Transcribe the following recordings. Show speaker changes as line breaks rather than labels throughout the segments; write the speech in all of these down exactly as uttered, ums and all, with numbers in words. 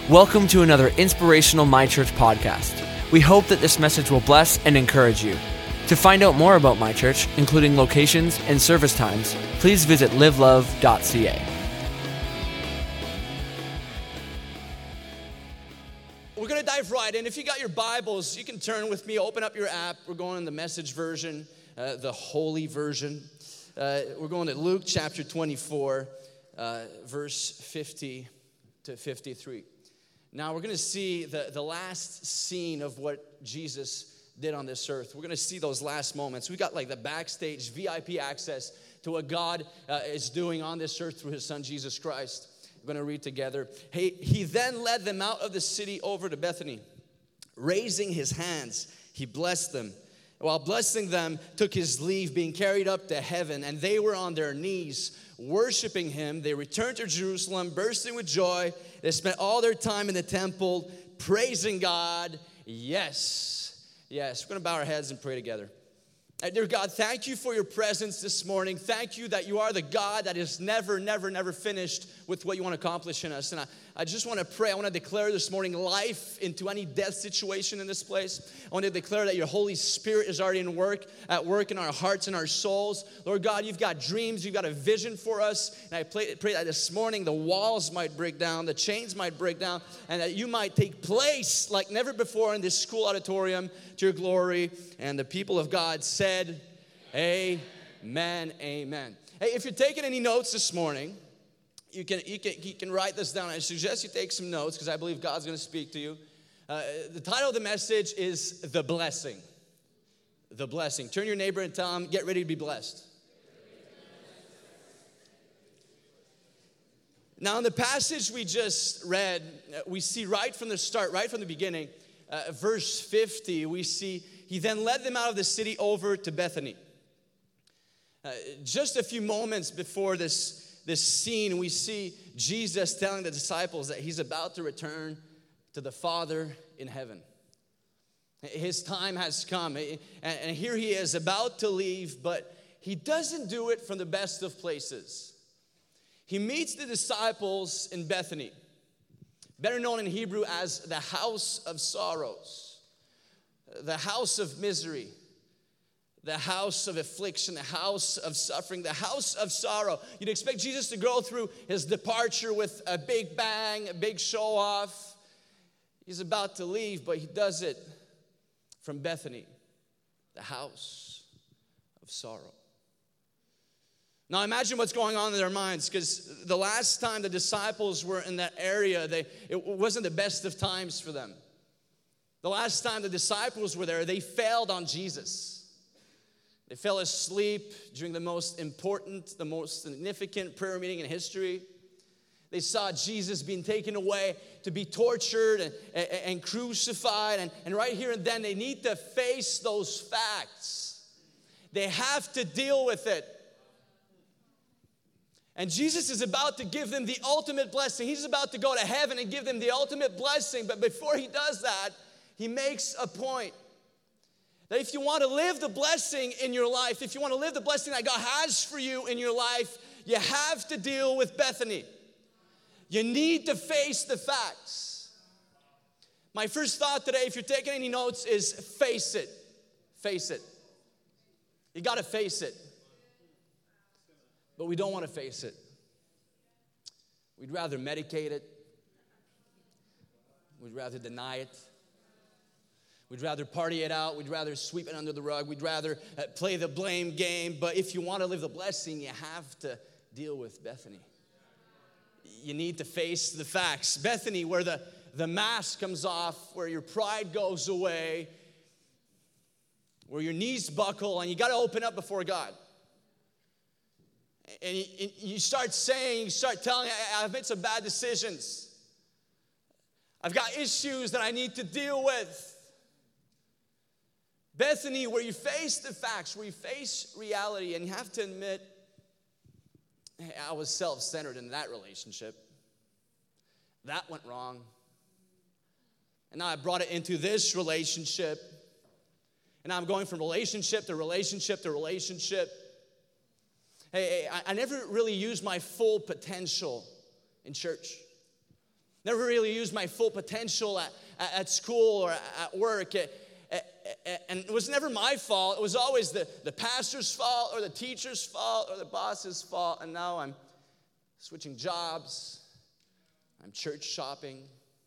Welcome to another inspirational My Church podcast. We hope that this message will bless and encourage you. To find out more about My Church, including locations and service times, please visit live love dot c a.
We're going to dive right in. If you got your Bibles, you can turn with me, open up your app. We're going in the Message version, uh, the Holy version. Uh, we're going to Luke chapter twenty-four, uh, verse fifty to fifty-three. Now we're going to see the, the last scene of what Jesus did on this earth. We're going to see those last moments. We got like the backstage V I P access to what God uh, is doing on this earth through his son Jesus Christ. We're going to read together. Hey, he then led them out of the city over to Bethany. Raising his hands, he blessed them. While blessing them, took his leave, being carried up to heaven, and they were on their knees, worshiping him. They returned to Jerusalem, bursting with joy. They spent all their time in the temple, praising God. Yes, yes. We're going to bow our heads and pray together. Uh, dear God, thank you for your presence this morning. Thank you that you are the God that is never, never, never finished with what you want to accomplish in us. And I, I just want to pray. I want to declare this morning life into any death situation in this place. I want to declare that your Holy Spirit is already in work, at work in our hearts and our souls. Lord God, you've got dreams. You've got a vision for us. And I pray, pray that this morning the walls might break down, the chains might break down, and that you might take place like never before in this school auditorium to your glory. And the people of God said, amen, amen. Hey, if you're taking any notes this morning, you can you can you can write this down. I suggest you take some notes because I believe God's going to speak to you. Uh, the title of the message is The Blessing. The Blessing. Turn your neighbor and tell him, get ready to be blessed. Now, in the passage we just read, we see right from the start, right from the beginning, uh, verse fifty, we see, he then led them out of the city over to Bethany. Uh, just a few moments before this, this scene, we see Jesus telling the disciples that he's about to return to the Father in heaven. His time has come, and here he is about to leave, but he doesn't do it from the best of places. He meets the disciples in Bethany, better known in Hebrew as the house of sorrows, the house of misery, the house of affliction, the house of suffering, the house of sorrow. You'd expect Jesus to go through his departure with a big bang, a big show off. He's about to leave, but he does it from Bethany, the house of sorrow. Now imagine what's going on in their minds, because the last time the disciples were in that area, they, it wasn't the best of times for them. The last time the disciples were there, they failed on Jesus. They fell asleep during the most important, the most significant prayer meeting in history. They saw Jesus being taken away to be tortured and, and, and crucified. And, and right here and then, they need to face those facts. They have to deal with it. And Jesus is about to give them the ultimate blessing. He's about to go to heaven and give them the ultimate blessing. But before he does that, he makes a point. That if you want to live the blessing in your life, if you want to live the blessing that God has for you in your life, you have to deal with Bethany. You need to face the facts. My first thought today, if you're taking any notes, is face it. Face it. You got to face it. But we don't want to face it. We'd rather medicate it. We'd rather deny it. We'd rather party it out. We'd rather sweep it under the rug. We'd rather uh, play the blame game. But if you want to live the blessing, you have to deal with Bethany. You need to face the facts. Bethany, where the, the mask comes off, where your pride goes away, where your knees buckle, and you got to open up before God. And you, you start saying, you start telling, I've made some bad decisions. I've got issues that I need to deal with. Bethany, where you face the facts, where you face reality, and you have to admit, hey, I was self-centered in that relationship. That went wrong. And now I brought it into this relationship. And now I'm going from relationship to relationship to relationship. Hey, hey I, I never really used my full potential in church. Never really used my full potential at, at school or at work. And it was never my fault. It was always the, the pastor's fault or the teacher's fault or the boss's fault. And now I'm switching jobs. I'm church shopping.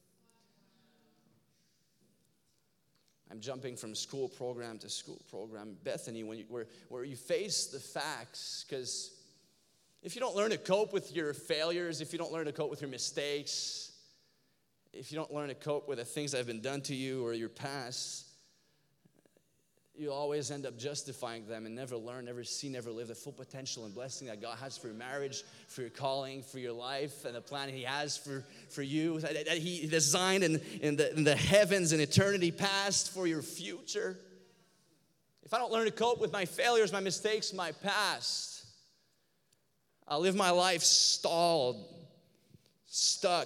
I'm jumping from school program to school program. Bethany, when you, where, where you face the facts, because if you don't learn to cope with your failures, if you don't learn to cope with your mistakes, if you don't learn to cope with the things that have been done to you or your past, you always end up justifying them and never learn, never see, never live the full potential and blessing that God has for your marriage, for your calling, for your life, and the plan He has for, for you, that, that He designed in, in, the, in the heavens and eternity past for your future. If I don't learn to cope with my failures, my mistakes, my past, I'll live my life stalled, stuck,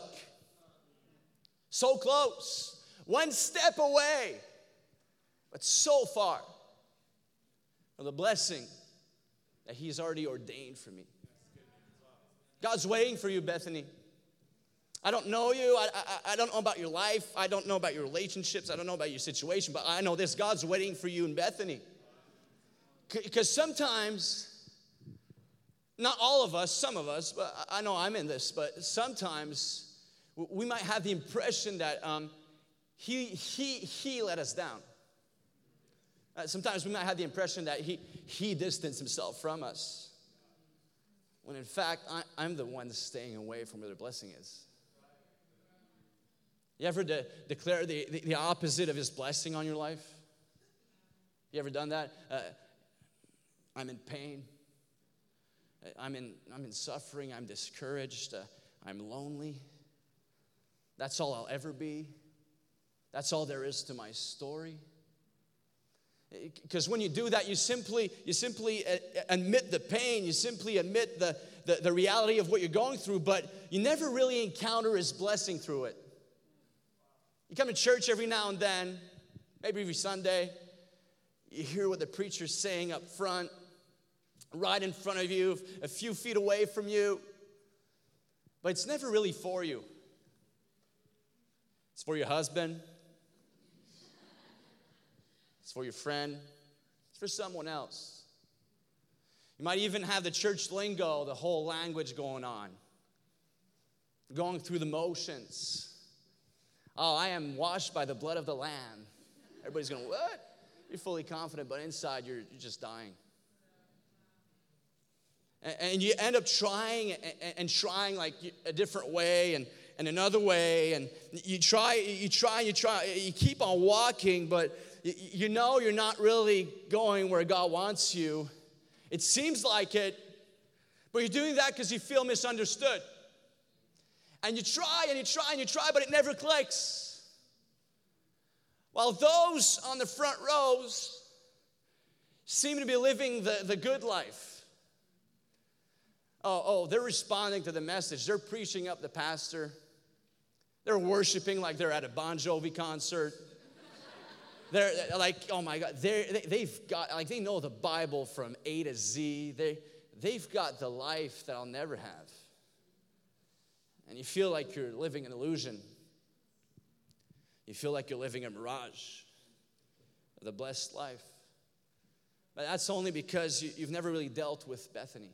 so close, one step away, but so far from the blessing that He's already ordained for me. God's waiting for you, Bethany. I don't know you. I, I, I don't know about your life. I don't know about your relationships. I don't know about your situation. But I know this. God's waiting for you in Bethany. Because sometimes, not all of us, some of us, but I know I'm in this, but sometimes we might have the impression that um, he, he, he let us down. Uh, sometimes we might have the impression that he, he distanced himself from us. When in fact, I, I'm the one staying away from where the blessing is. You ever de- declare the, the, the opposite of His blessing on your life? You ever done that? Uh, I'm in pain. I'm in, I'm in suffering. I'm discouraged. Uh, I'm lonely. That's all I'll ever be. That's all there is to my story. Because when you do that, you simply you simply admit the pain. You simply admit the, the, the reality of what you're going through, but you never really encounter His blessing through it. You come to church every now and then, maybe every Sunday. You hear what the preacher's saying up front, right in front of you, a few feet away from you. But it's never really for you. It's for your husband. It's for your friend. It's for someone else. You might even have the church lingo, the whole language going on. Going through the motions. Oh, I am washed by the blood of the Lamb. Everybody's going, what? You're fully confident, but inside you're, you're just dying. And, and you end up trying and, and trying like a different way and, and another way. And you try, you try, you try, you keep on walking, but you know you're not really going where God wants you. It seems like it, but you're doing that because you feel misunderstood. And you try and you try and you try, but it never clicks. While those on the front rows seem to be living the, the good life. Oh, oh, they're responding to the message. They're preaching up the pastor. They're worshiping like they're at a Bon Jovi concert. They're like, oh my God, they're, they, they've got, like they know the Bible from A to Z. They, they've got the life that I'll never have. And you feel like you're living an illusion. You feel like you're living a mirage of the blessed life. But that's only because you, you've never really dealt with Bethany.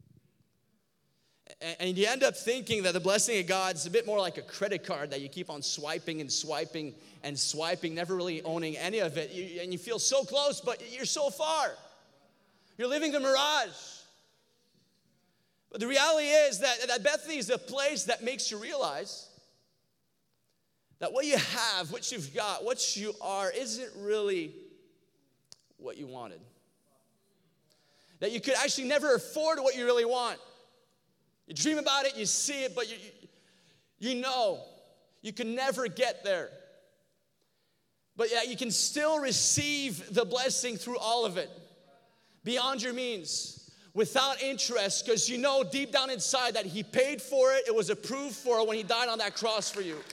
And you end up thinking that the blessing of God is a bit more like a credit card that you keep on swiping and swiping and swiping, never really owning any of it. You, and you feel so close, but you're so far. You're living the mirage. But the reality is that, that Bethany is a place that makes you realize that what you have, what you've got, what you are, isn't really what you wanted. That you could actually never afford what you really want. You dream about it, you see it, but you, you, you know you can never get there. But yet you can still receive the blessing through all of it, beyond your means, without interest, because you know deep down inside that He paid for it. It was approved for it when He died on that cross for you.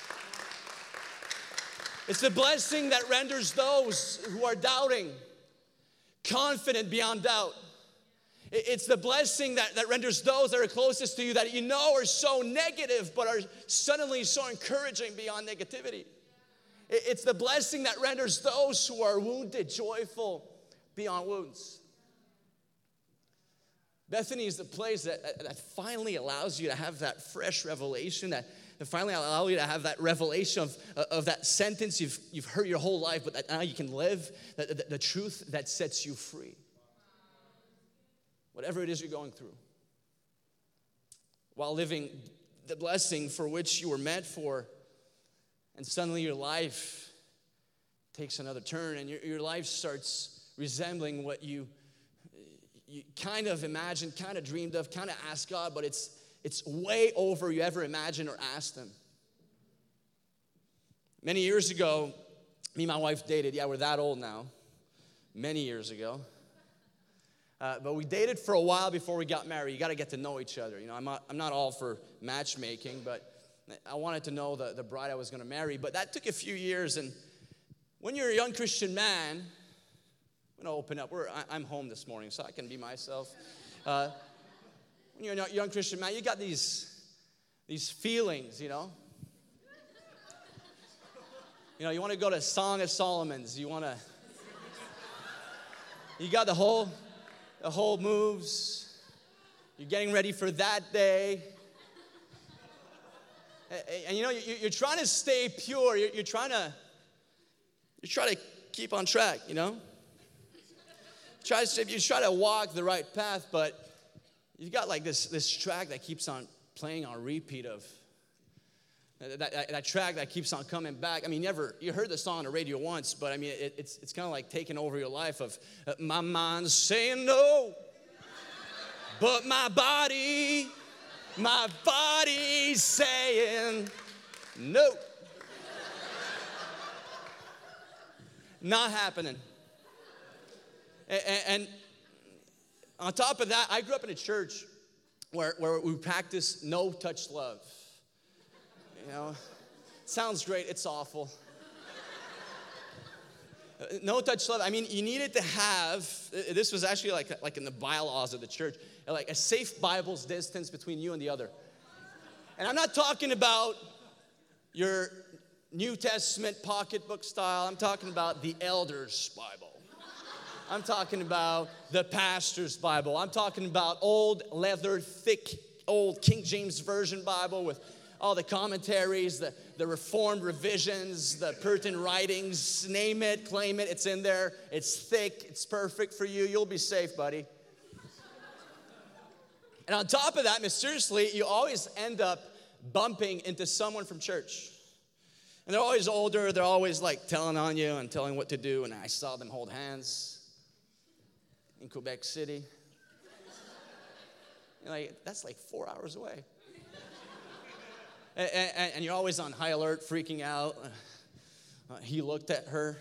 It's the blessing that renders those who are doubting confident beyond doubt. It's the blessing that, that renders those that are closest to you that you know are so negative but are suddenly so encouraging beyond negativity. It's the blessing that renders those who are wounded joyful beyond wounds. Bethany is the place that, that finally allows you to have that fresh revelation, that, that finally allows you to have that revelation of, of that sentence you've, you've heard your whole life, but that now you can live, the, the, the truth that sets you free. Whatever it is you're going through. While living the blessing for which you were meant for, and suddenly your life takes another turn, and your, your life starts resembling what you you kind of imagined, kind of dreamed of, kind of asked God, but it's it's way over you ever imagined or asked Him. Many years ago, me and my wife dated. Yeah, we're that old now. Many years ago. Uh, but we dated for a while before we got married. You got to get to know each other. You know, I'm not, I'm not all for matchmaking, but I wanted to know the, the bride I was going to marry. But that took a few years, and when you're a young Christian man, I'm going to open up. We're, I, I'm home this morning, so I can be myself. Uh, when you're a young Christian man, you got these, these feelings, you know. You know, you want to go to Song of Solomon's. You want to, you got the whole, the whole moves. You're getting ready for that day. And, and you know, you, you're trying to stay pure. You're, you're trying to, you're trying to keep on track, you know. Try to, you try to walk the right path, but you've got like this, this track that keeps on playing on repeat of that, that, that track that keeps on coming back. I mean, you never you heard the song on the radio once, but I mean, it, it's it's kind of like taking over your life. Of uh, my mind's saying no, but my body, my body's saying no. Not happening. And, and on top of that, I grew up in a church where, where we practice no-touch love. You know, sounds great, it's awful. No-touch love, I mean, you needed to have, this was actually like, like in the bylaws of the church, like a safe Bible's distance between you and the other. And I'm not talking about your New Testament pocketbook style, I'm talking about the elder's Bible. I'm talking about the pastor's Bible. I'm talking about old leather, thick, old King James Version Bible with all the commentaries, the, the reformed revisions, the Puritan writings. Name it, claim it, it's in there. It's thick, it's perfect for you. You'll be safe, buddy. And on top of that, mysteriously, you always end up bumping into someone from church. And they're always older. They're always like telling on you and telling what to do. And I saw them hold hands in Quebec City. You're like, that's like four hours away. and, and, and you're always on high alert, freaking out. Uh, he looked at her.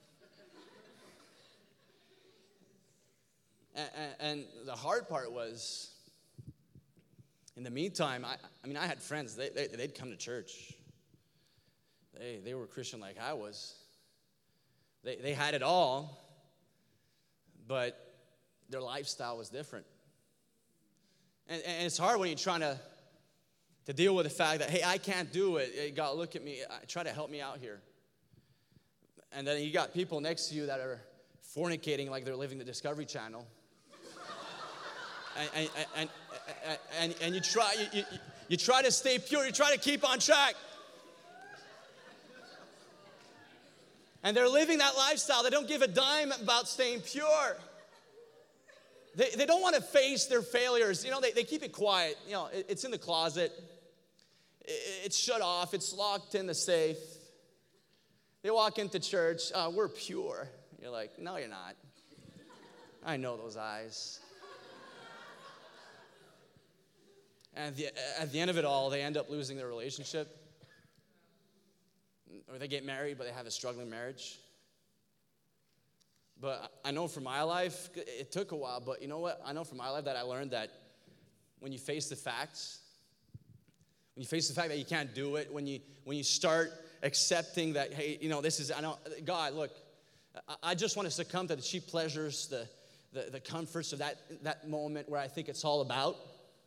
And, and, and the hard part was, in the meantime, I, I mean, I had friends. They, they, they'd come to church. They, they were Christian like I was. They, they had it all, but their lifestyle was different. And, and it's hard when you're trying to, to deal with the fact that, hey, I can't do it. Hey, God, look at me. Try to help me out here. And then you got people next to you that are fornicating like they're living the Discovery Channel. and, and, and, and, and, and you, try, you, you, you try to stay pure. You try to keep on track. And they're living that lifestyle. They don't give a dime about staying pure. They, they don't want to face their failures. You know, they, they keep it quiet. You know, it, it's in the closet. It, it's shut off. It's locked in the safe. They walk into church. Uh, we're pure. You're like, no, you're not. I know those eyes. And at the, at the end of it all, they end up losing their relationship. Or they get married, but they have a struggling marriage. But I know for my life, it took a while, but you know what? I know for my life that I learned that when you face the facts, when you face the fact that you can't do it, when you when you start accepting that, hey, you know, this is, I know, God, look, I just want to succumb to the cheap pleasures, the the, the comforts of that, that moment where I think it's all about.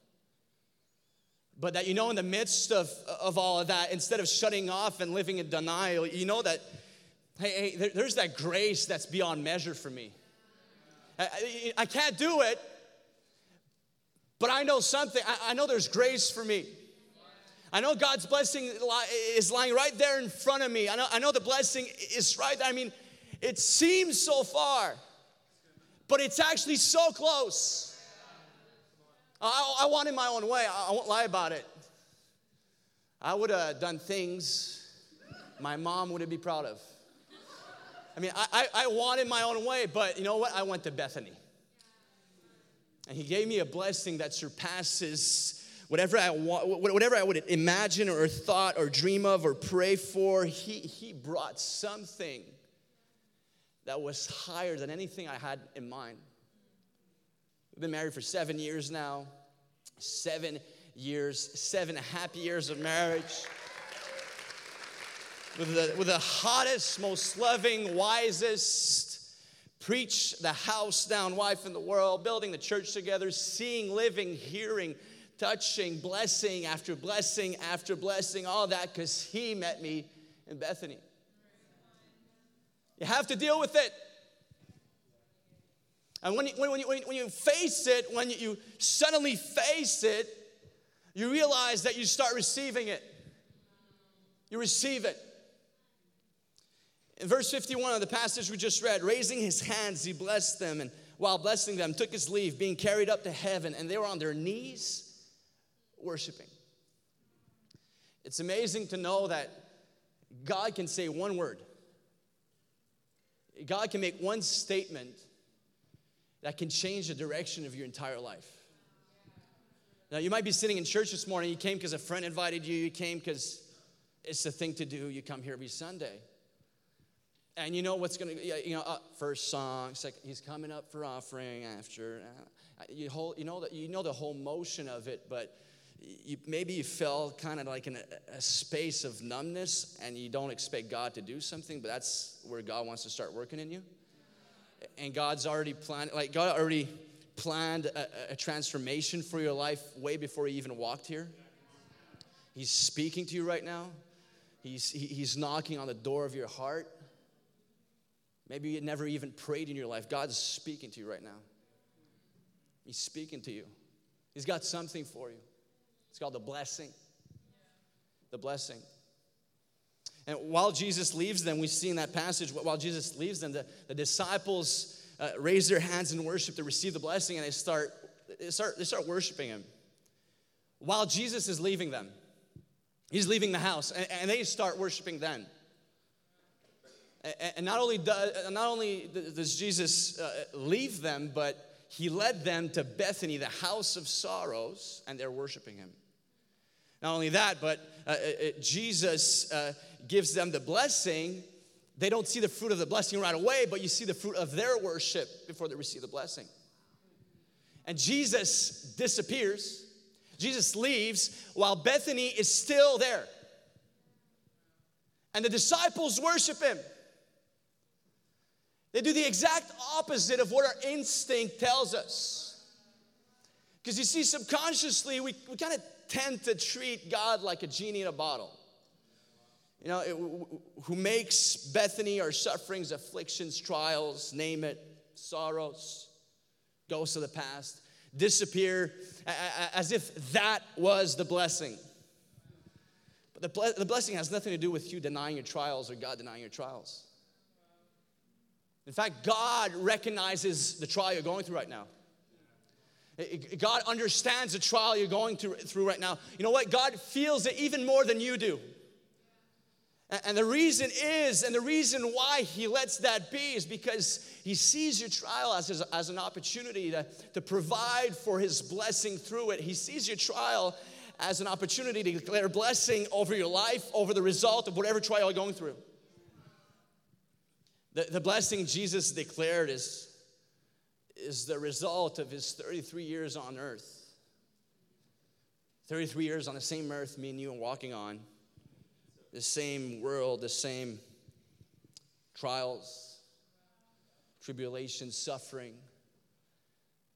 But that, you know, in the midst of, of all of that, instead of shutting off and living in denial, you know that, hey, hey there, there's that grace that's beyond measure for me. I, I, I can't do it, but I know something. I, I know there's grace for me. I know God's blessing is lying right there in front of me. I know, I know the blessing is right there. I mean, it seems so far, but it's actually so close. I, I wanted my own way. I, I won't lie about it. I would have done things my mom wouldn't be proud of. I mean, I, I, I wanted my own way, but you know what? I went to Bethany. And he gave me a blessing that surpasses whatever I want, whatever I would imagine or thought or dream of or pray for. He, he brought something that was higher than anything I had in mind. We've been married for seven years now. Seven years, seven happy years of marriage. With the, with the hottest, most loving, wisest, preach the house down wife in the world, building the church together, seeing, living, hearing, touching, blessing after blessing after blessing, all that because he met me in Bethany. You have to deal with it. And when you, when, you, when you face it, when you suddenly face it, you realize that you start receiving it. You receive it. In verse fifty-one of the passage we just read, raising his hands, he blessed them, and while blessing them, took his leave, being carried up to heaven, and they were on their knees worshiping. It's amazing to know that God can say one word. God can make one statement that can change the direction of your entire life. Now, you might be sitting in church this morning. You came because a friend invited you. You came because it's the thing to do. You come here every Sunday. And you know what's going to, you know, uh, first song, second, he's coming up for offering after. Uh, you, whole, you, know the, you know the whole motion of it, but you, maybe you fell kind of like in a, a space of numbness and you don't expect God to do something, but that's where God wants to start working in you. And God's already planned, like God already planned a, a transformation for your life way before you even walked here. He's speaking to you right now. He's, he, he's knocking on the door of your heart. Maybe you never even prayed in your life. God's speaking to you right now. He's speaking to you. He's got something for you. It's called the blessing. The blessing. And while Jesus leaves them, we see in that passage, while Jesus leaves them, the, the disciples uh, raise their hands in worship to receive the blessing, and they start, they start, they start worshiping him. While Jesus is leaving them, he's leaving the house, and, and they start worshiping then. And, and not only does, not only does Jesus uh, leave them, but he led them to Bethany, the house of sorrows, and they're worshiping him. Not only that, but uh, uh, Jesus uh, gives them the blessing. They don't see the fruit of the blessing right away, but you see the fruit of their worship before they receive the blessing. And Jesus disappears. Jesus leaves while Bethany is still there. And the disciples worship him. They do the exact opposite of what our instinct tells us. Because you see, subconsciously, we, we kind of tend to treat God like a genie in a bottle. You know, it, who makes Bethany our sufferings, afflictions, trials, name it, sorrows, ghosts of the past, disappear as if that was the blessing. But the, the blessing has nothing to do with you denying your trials or God denying your trials. In fact, God recognizes the trial you're going through right now. God understands the trial you're going through, through right now. You know what? God feels it even more than you do. And the reason is, and the reason why he lets that be is because he sees your trial as, his, as an opportunity to, to provide for his blessing through it. He sees your trial as an opportunity to declare blessing over your life, over the result of whatever trial you're going through. The, the blessing Jesus declared is is the result of his thirty-three years on earth. thirty-three years on the same earth, me and you are walking on. The same world, the same trials, tribulations, suffering,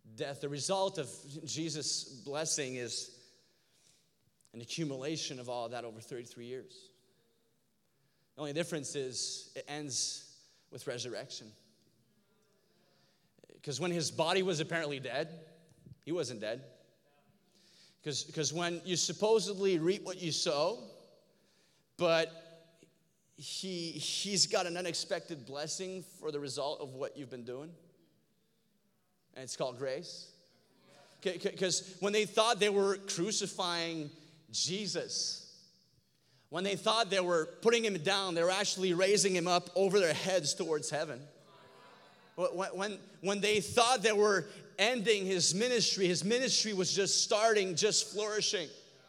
death. The result of Jesus' blessing is an accumulation of all of that over thirty-three years. The only difference is it ends with resurrection. Because when his body was apparently dead, he wasn't dead. Because because when you supposedly reap what you sow, but he, he's got an unexpected blessing for the result of what you've been doing. And it's called grace. Because when they thought they were crucifying Jesus, when they thought they were putting him down, they were actually raising him up over their heads towards heaven. When, when, when they thought they were ending his ministry, his ministry was just starting, just flourishing.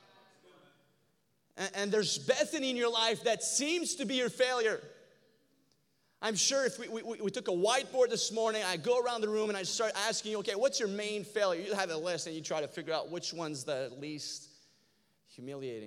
And, and there's Bethany in your life that seems to be your failure. I'm sure if we, we, we took a whiteboard this morning, I go around the room and I start asking you, okay, what's your main failure? You have a list and you try to figure out which one's the least humiliating.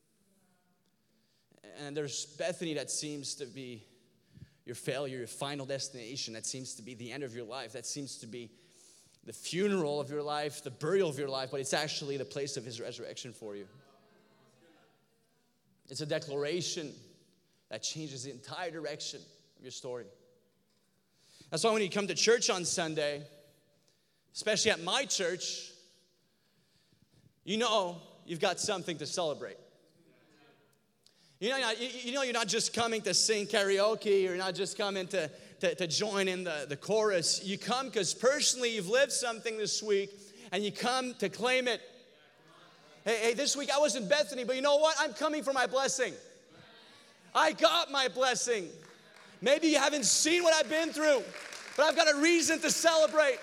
And there's Bethany that seems to be your failure, your final destination. That seems to be the end of your life. That seems to be the funeral of your life, the burial of your life, but it's actually the place of his resurrection for you. It's a declaration that changes the entire direction of your story. That's why when you come to church on Sunday, especially at my church, you know you've got something to celebrate. You know, you know you're not just coming to sing karaoke. You're not just coming to, to, to join in the, the chorus. You come because personally you've lived something this week, and you come to claim it. Hey, hey, this week I was in Bethany, but you know what? I'm coming for my blessing. I got my blessing. Maybe you haven't seen what I've been through, but I've got a reason to celebrate.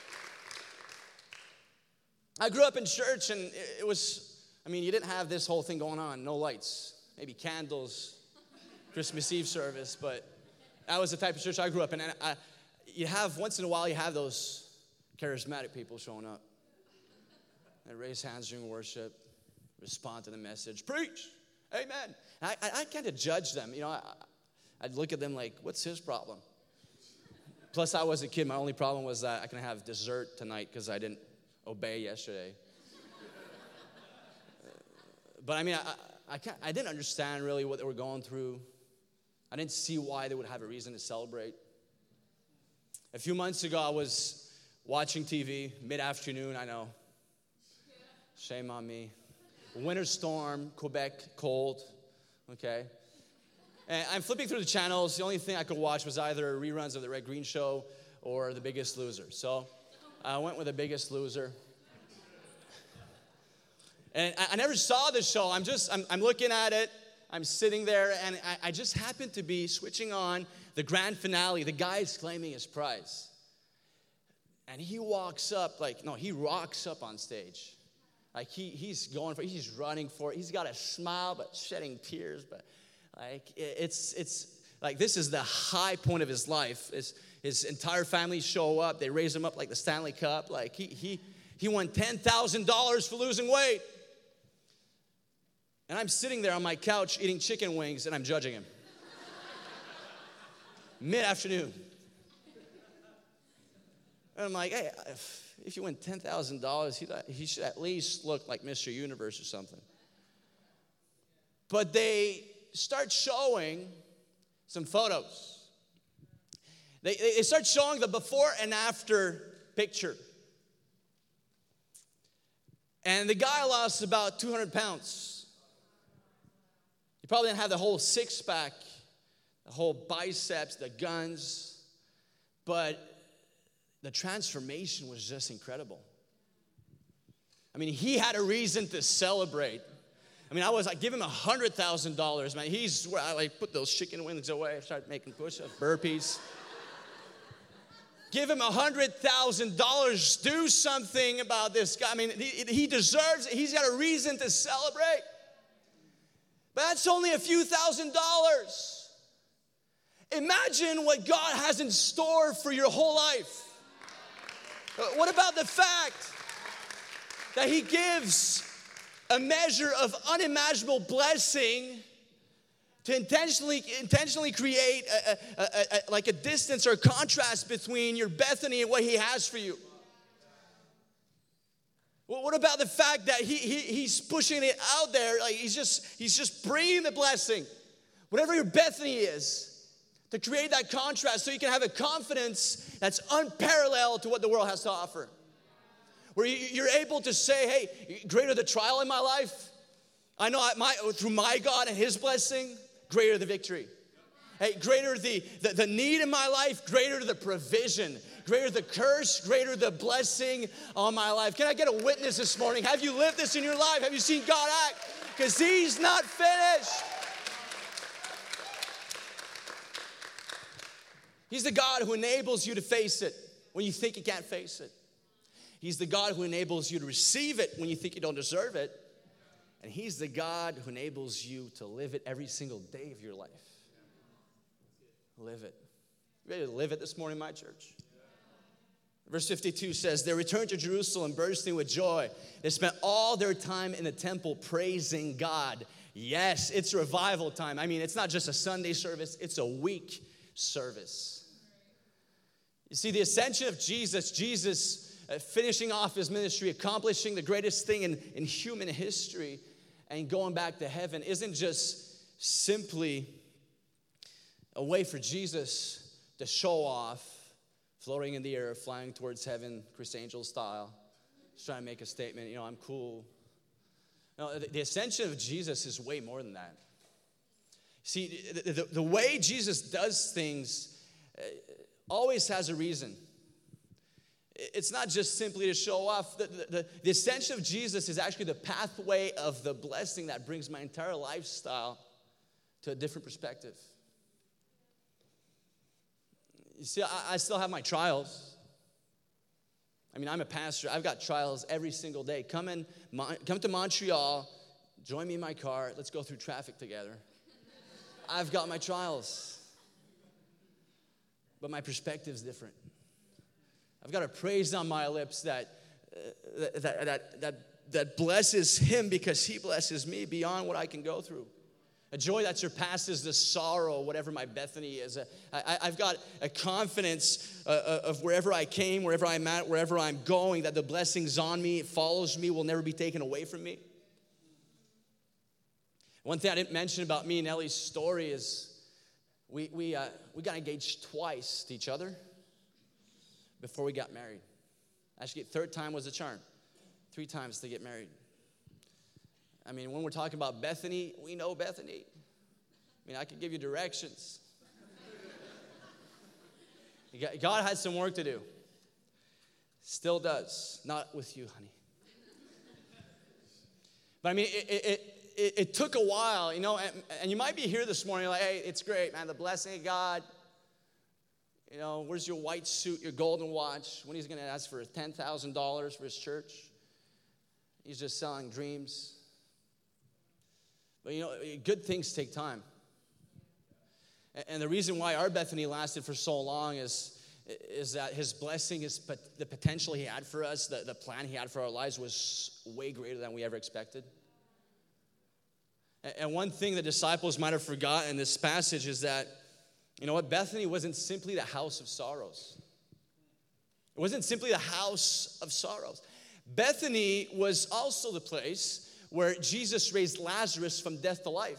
I grew up in church, and it was, I mean, you didn't have this whole thing going on, no lights. Maybe candles, Christmas Eve service, but that was the type of church I grew up in. And I, you have, once in a while, you have those charismatic people showing up. They raise hands during worship, respond to the message, preach, amen. I, I, I kind of judge them. You know, I, I'd look at them like, what's his problem? Plus, I was a kid. My only problem was that I can have dessert tonight because I didn't obey yesterday. But I mean, I, I, can't, I didn't understand really what they were going through. I didn't see why they would have a reason to celebrate. A few months ago, I was watching T V, mid-afternoon, I know. Shame on me. Winter storm, Quebec, cold, okay? And I'm flipping through the channels. The only thing I could watch was either reruns of The Red Green Show or The Biggest Loser. So I went with The Biggest Loser. And I, I never saw the show. I'm just, I'm, I'm looking at it. I'm sitting there, and I, I just happened to be switching on the grand finale. The guy is claiming his prize. And he walks up, like, no, he rocks up on stage. Like, he he's going for it. He's running for it. He's got a smile, but shedding tears. But, like, it, it's, it's like, this is the high point of his life. His, his entire family show up. They raise him up like the Stanley Cup. Like, he, he, he won ten thousand dollars for losing weight. And I'm sitting there on my couch eating chicken wings, and I'm judging him. Mid-afternoon. And I'm like, hey, if, if you win ten thousand dollars, he, he should at least look like Mister Universe or something. But they start showing some photos. They, they start showing the before and after picture. And the guy lost about two hundred pounds. He probably didn't have the whole six-pack, the whole biceps, the guns, but the transformation was just incredible. I mean, he had a reason to celebrate. I mean, I was like, give him one hundred thousand dollars, man. He's where I like put those chicken wings away. I started making push-ups, burpees. Give him one hundred thousand dollars. Do something about this guy. I mean, he, he deserves it. He's got a reason to celebrate. But that's only a few thousand dollars. Imagine what God has in store for your whole life. What about the fact that he gives a measure of unimaginable blessing to intentionally, intentionally create a, a, a, a, like a distance or a contrast between your Bethany and what he has for you? Well, what about the fact that he, he he's pushing it out there? Like he's just he's just bringing the blessing, whatever your Bethany is, to create that contrast so you can have a confidence that's unparalleled to what the world has to offer. Where you, you're able to say, hey, greater the trial in my life, I know I, my, through my God and his blessing, greater the victory. Hey, greater the, the, the need in my life, greater the provision, greater the curse, greater the blessing on my life. Can I get a witness this morning? Have you lived this in your life? Have you seen God act? Because he's not finished. He's the God who enables you to face it when you think you can't face it. He's the God who enables you to receive it when you think you don't deserve it. And he's the God who enables you to live it every single day of your life. Live it. You ready to live it this morning, my church? Verse fifty-two says, they returned to Jerusalem bursting with joy. They spent all their time in the temple praising God. Yes, it's revival time. I mean, it's not just a Sunday service, it's a week service. You see, the ascension of Jesus, Jesus uh, finishing off his ministry, accomplishing the greatest thing in, in human history, and going back to heaven isn't just simply a way for Jesus to show off, floating in the air, flying towards heaven, Chris Angel style, just trying to make a statement, you know, I'm cool. No, the, the ascension of Jesus is way more than that. See, the, the, the way Jesus does things uh, always has a reason. It's not just simply to show off. The, the, the, the ascension of Jesus is actually the pathway of the blessing that brings my entire lifestyle to a different perspective. You see, I, I still have my trials. I mean, I'm a pastor. I've got trials every single day. Come in, come to Montreal, join me in my car. Let's go through traffic together. I've got my trials. But my perspective's different. I've got a praise on my lips that, uh, that, that, that, that blesses him because he blesses me beyond what I can go through. A joy that surpasses the sorrow, whatever my Bethany is. I, I've got a confidence uh, of wherever I came, wherever I'm at, wherever I'm going, that the blessing's on me, it follows me, will never be taken away from me. One thing I didn't mention about me and Ellie's story is we, we, uh, we got engaged twice to each other before we got married. Actually, third time was the charm. Three times to get married. I mean, when we're talking about Bethany, we know Bethany. I mean, I could give you directions. God had some work to do. Still does. Not with you, honey. But I mean, it, it, it, it took a while, you know, and, and you might be here this morning like, hey, it's great, man, the blessing of God. You know, where's your white suit, your golden watch? When he's going to ask for ten thousand dollars for his church? He's just selling dreams. But you know, good things take time. And the reason why our Bethany lasted for so long is, is that his blessing, is the potential he had for us, the, the plan he had for our lives was way greater than we ever expected. And one thing the disciples might have forgotten in this passage is that, you know what, Bethany wasn't simply the house of sorrows. It wasn't simply the house of sorrows. Bethany was also the place where Jesus raised Lazarus from death to life.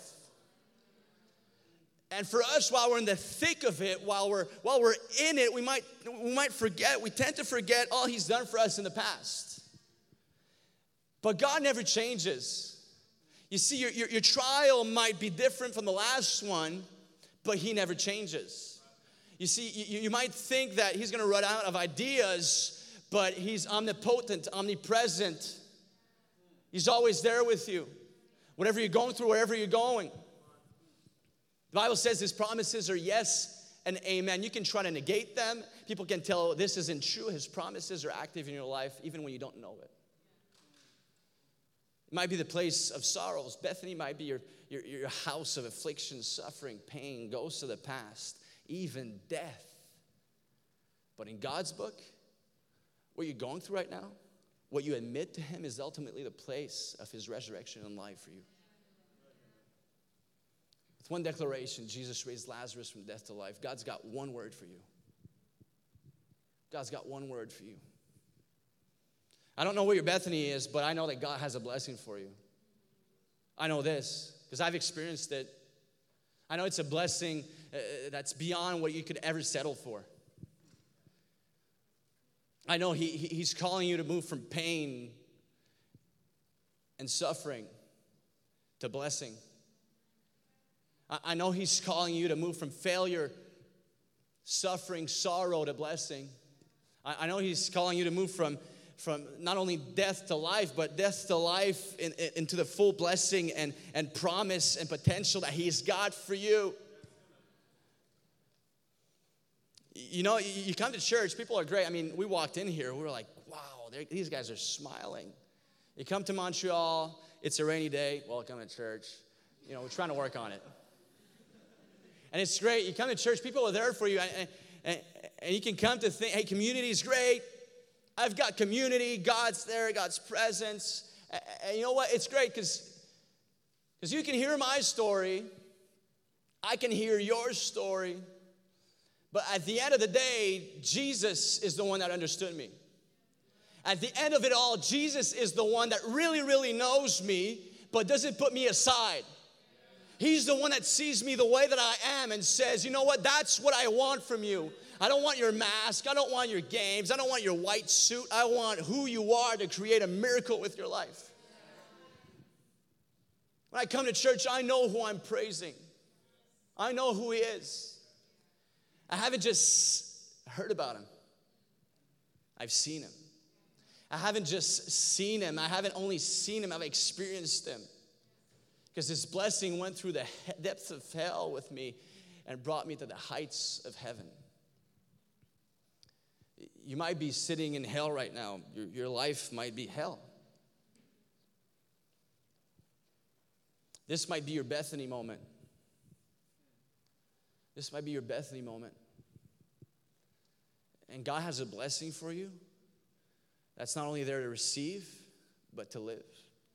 And for us, while we're in the thick of it, while we're while we're in it, we might we might forget, we tend to forget all he's done for us in the past. But God never changes. You see, your, your, your trial might be different from the last one, but he never changes. You see, you, you might think that he's going to run out of ideas, but he's omnipotent, omnipresent. He's always there with you. Whatever you're going through, wherever you're going. The Bible says his promises are yes and amen. You can try to negate them. People can tell this isn't true. His promises are active in your life, even when you don't know it. It might be the place of sorrows. Bethany might be your, your, your house of affliction, suffering, pain, ghosts of the past, even death. But in God's book, what you're going through right now, what you admit to him is ultimately the place of his resurrection and life for you. With one declaration, Jesus raised Lazarus from death to life. God's got one word for you. God's got one word for you. I don't know where your Bethany is, but I know that God has a blessing for you. I know this because I've experienced it. I know it's a blessing uh, that's beyond what you could ever settle for. I know he, he, He's calling you to move from pain and suffering to blessing. I, I know He's calling you to move from failure, suffering, sorrow to blessing. I, I know He's calling you to move from From not only death to life, but death to life in, in, into the full blessing and, and promise and potential that He's got for you. You know, you come to church, people are great. I mean, we walked in here, we were like, wow, these guys are smiling. You come to Montreal, it's a rainy day, welcome to church. You know, we're trying to work on it. And it's great. You come to church, people are there for you, and, and, and you can come to think, hey, community is great. I've got community, God's there, God's presence. And you know what? It's great because because you can hear my story. I can hear your story. But at the end of the day, Jesus is the one that understood me. At the end of it all, Jesus is the one that really, really knows me, but doesn't put me aside. He's the one that sees me the way that I am and says, you know what? That's what I want from you. I don't want your mask. I don't want your games. I don't want your white suit. I want who you are to create a miracle with your life. When I come to church, I know who I'm praising. I know who He is. I haven't just heard about Him. I've seen Him. I haven't just seen Him. I haven't only seen Him. I've experienced Him. Because His blessing went through the depths of hell with me and brought me to the heights of heaven. You might be sitting in hell right now. Your, your life might be hell. This might be your Bethany moment. This might be your Bethany moment. And God has a blessing for you that's not only there to receive, but to live.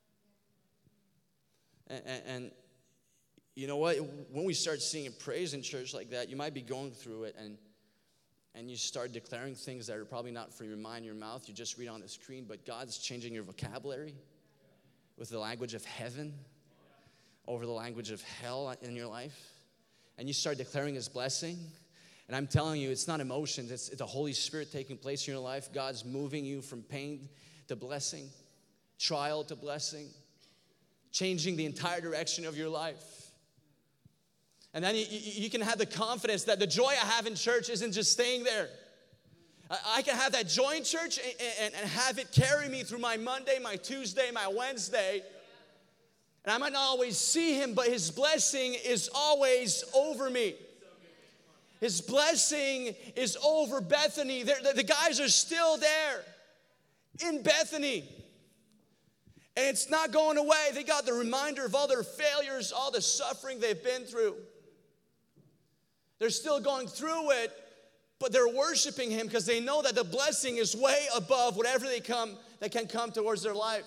And, and, and you know what? When we start singing praise in church like that, you might be going through it and And you start declaring things that are probably not from your mind, your mouth. You just read on the screen, but God's changing your vocabulary with the language of heaven over the language of hell in your life. And you start declaring His blessing. And I'm telling you, it's not emotions. It's, it's the Holy Spirit taking place in your life. God's moving you from pain to blessing, trial to blessing, changing the entire direction of your life. And then you, you can have the confidence that the joy I have in church isn't just staying there. I, I can have that joy in church and, and, and have it carry me through my Monday, my Tuesday, my Wednesday. And I might not always see Him, but His blessing is always over me. His blessing is over Bethany. The, the guys are still there in Bethany. And it's not going away. They got the reminder of all their failures, all the suffering they've been through. They're still going through it, but they're worshiping Him because they know that the blessing is way above whatever they come that can come towards their life.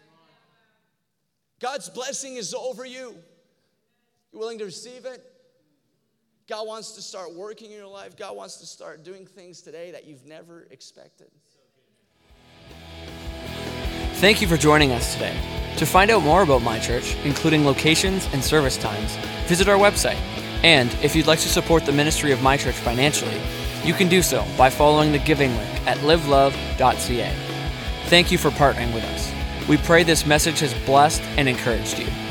God's blessing is over you. You willing to receive it? God wants to start working in your life. God wants to start doing things today that you've never expected.
Thank you for joining us today. To find out more about My Church, including locations and service times, visit our website. And if you'd like to support the ministry of My Church financially, you can do so by following the giving link at live love dot c a. Thank you for partnering with us. We pray this message has blessed and encouraged you.